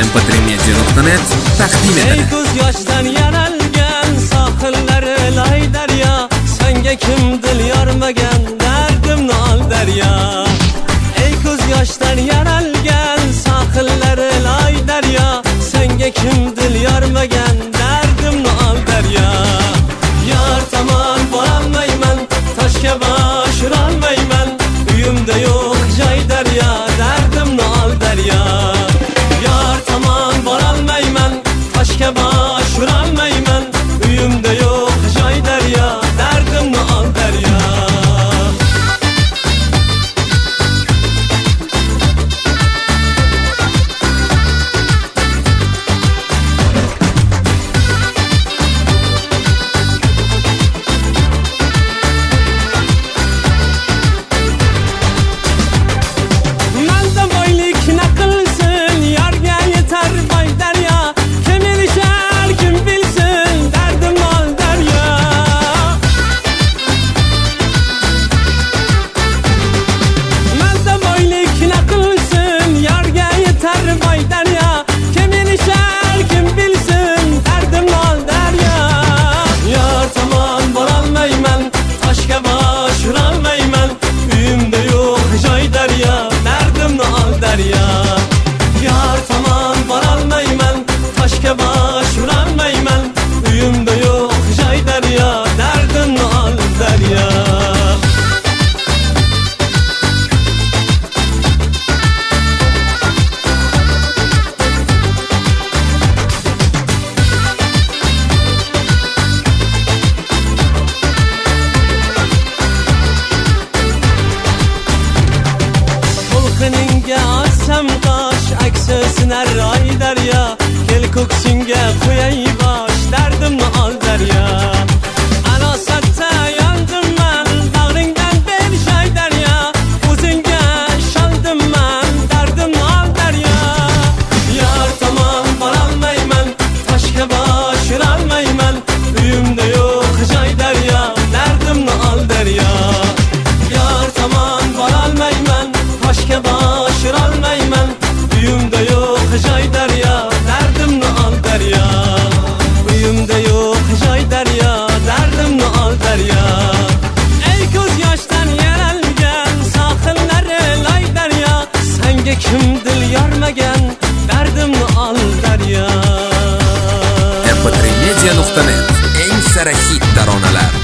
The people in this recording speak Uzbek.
mp3media.net taqdim etadi. Ey ko'z yoshdan yaralgan sohillari loy daryo, senga kim dil yormagan dardimni ol daryo. Ey ko'z yoshdan yaralgan sohillari loy daryo, senga kim dil yormagan dardimni ol daryo. Yar tomon borolmayman, toshga bosh urolmayman, uyimda yo'q joy daryo, dardimni ol daryo. Yar tomon borolmayman, toshga bosh urolmayman, uyimda yo'q joy daryo, dardimni ol daryo. Yar tamam borolmayman, toshga bosh urolmayman, uyimda yo'q joy daryo, dardimni ol daryo. To'lqiningga olsam qosh, aksi sinar roy daryo, kel ko'ksinga qo'yay bosh, dardimni ol daryo. Anosatda yondim man, bag'ringdan ber joy daryo, o'zingga ishondim man, dardimni ol daryo. Yar tomon borolmayman, toshga bosh urolmayman, uyimda yo'q joy daryo, dardimni ol daryo. Yar tomon borolmayman, toshga bosh urolmayman, uyimda yo'q joy daryo, dardimni ol daryo. Uyimda yo'q joy daryo, dardimni ol daryo. Ey ko'z yoshdan yaralgan sohillari loy daryo, senga kim dil yormagan dardimni ol daryo. mp3media.net eng sara hit taronalar.